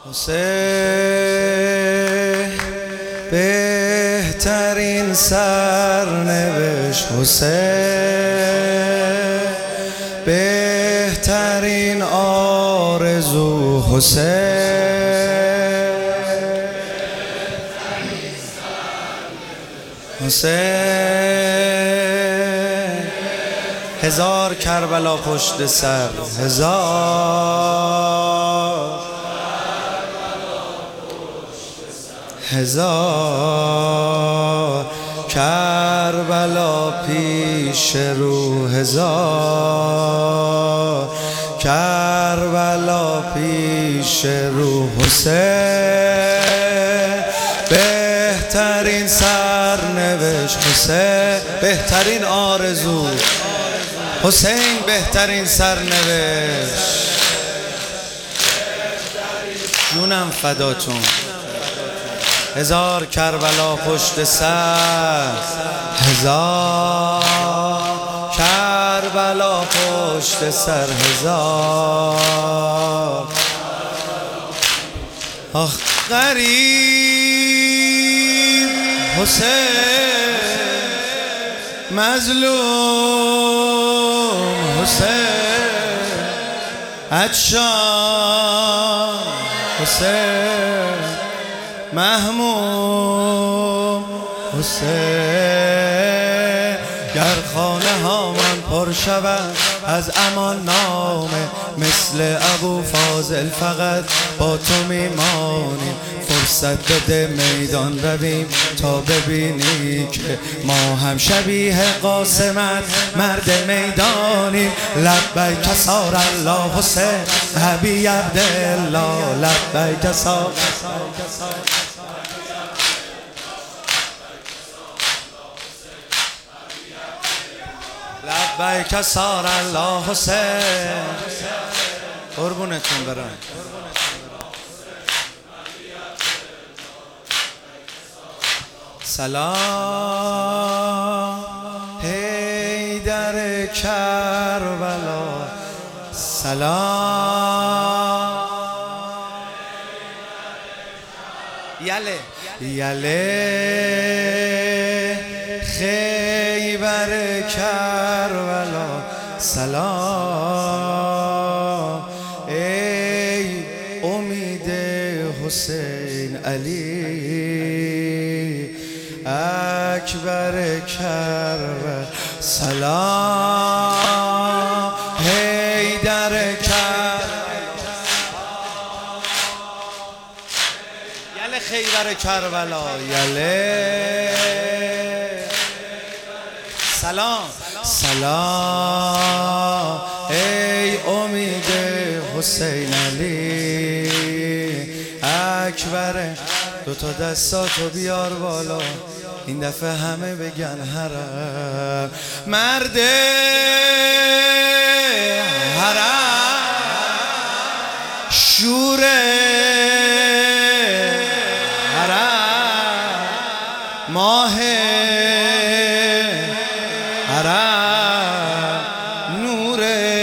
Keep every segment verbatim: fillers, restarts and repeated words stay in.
حسین بهترین سرنوشت، حسین بهترین آرزو، حسین حسین هزار کربلا پشت سر، هزار هزار کربلا پیش رو، هزار کربلا پیش رو. حسین بهترین سرنوشت، حسین بهترین آرزو، حسین بهترین سرنوشت. جونم فداتون. هزار کربلا پشت سر، هزار کربلا پشت سر، هزار. آخ غریب حسین، مظلوم حسین، عطشان حسین، محموم حسین. گر خانه ها من پر شود از امان نامه، مثل ابو فاضل فقط با تو میمانیم. فرصت بده میدان رویم تا ببینی که ما هم شبیه قاسمت مرد میدانیم. لبیک صار الله حسین ابی عبدالله، لبیک صار لبیک صار الله حسین. قربونتون برم. سلام حیدر کربلا، سلام یله یله خیبر کربلا، سلام ای امید حسین علی اکبر کربلا، سلام حیدر کربلا، یله خیبر کربلا، یله سلام سلام ای امید حسین علی اکبر. دوتا دستاتو بیار بالا، این دفعه همه بگن حرم. مرد حرم، شور حرم، ماه حرم، نور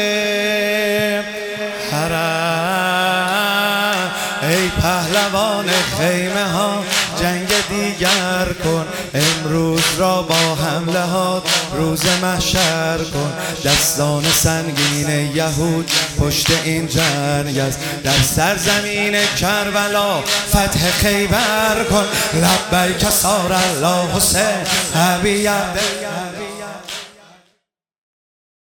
حرم. ای پهلوان خیمه ها جنگ دیگر کن، امروز را با حمله ها روز محشر کن. دستان سنگین یهود پشت این جنگ است، در سرزمین کربلا فتح خیبر کن. لبیک صار الله حسین ابی عبدالله.